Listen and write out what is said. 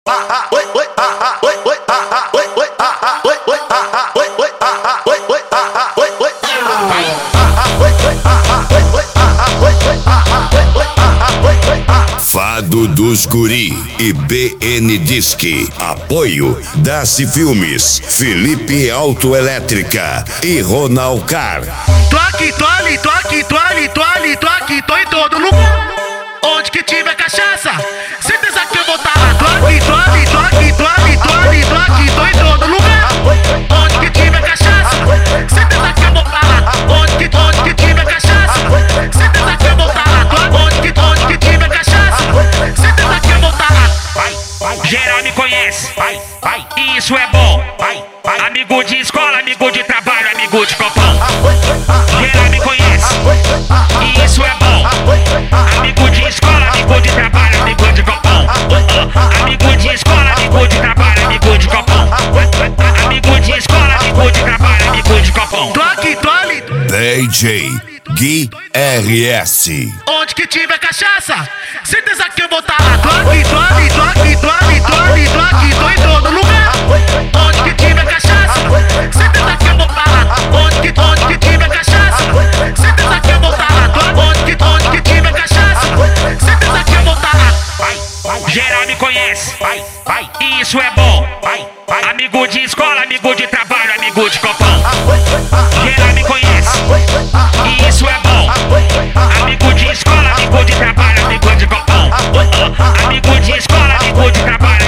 Fado dos Guri e BN Disque. Apoio Daci Filmes, Felipe Autoelétrica e Ronalcar. Tô aqui, tô ali, tô aqui, tô ali, tô ali, tô aqui, tô em todo lugar. Onde que tiver cachaça, certeza que eu vou tá lá. Tô aqui, tô ali, tô aqui, tô ali, tô ali, tô aqui, tô em todo lugar. Onde que tiver cachaça, certeza que eu vou tá lá. Onde que tiver cachaça, certeza que eu vou tá lá. Onde que tiver cachaça, certeza que eu vou tá lá. Geral me conhece, e isso é bom. Amigo de escola, amigo de trabalho, amigo de copão. Geral me conhece, e isso é bom. Amigo de escola, amigo de trabalho, amigo de copão. Amigo de escola, amigo de trabalho, amigo de copão. Amigo de escola, amigo de trabalho, amigo de copão. Tô aqui, tô ali. DJ Gui RS. Onde que tiver cachaça, certeza que eu vou tá lá. Tô aqui, tô ali, tô aqui, tô ali, tô ali, tô aqui, tô em todo lugar. Onde que tiver cachaça, certeza que eu vou tá lá. Onde que tiver cachaça, certeza que eu vou tá lá. Onde que tiver cachaça, certeza que eu vou tá lá. Geral me conhece, e isso é bom. Amigo de escola, amigo de trabalho, amigo de copão. Geral me conhece, e isso é bom. Amigo de escola, amigo de trabalho, amigo de copão. Amigo de escola, amigo de trabalho.